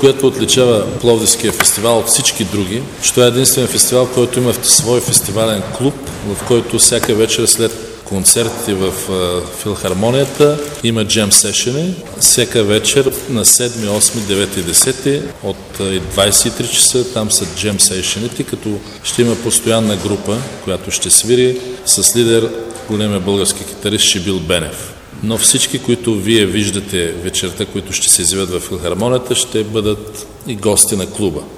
което отличава Пловдивския фестивал от всички други, че това е единствен фестивал, който има свой фестивален клуб, в който всяка вечер след концертите в филхармонията има джем сешени. Всяка вечер на 7, 8, 9 и 10 от 23 часа там са джем сешените, като ще има постоянна група, която ще свири с лидер големия български китарист Шибил Бенев. Но всички, които вие виждате вечерта, които ще се изявят в филхармонията, ще бъдат и гости на клуба.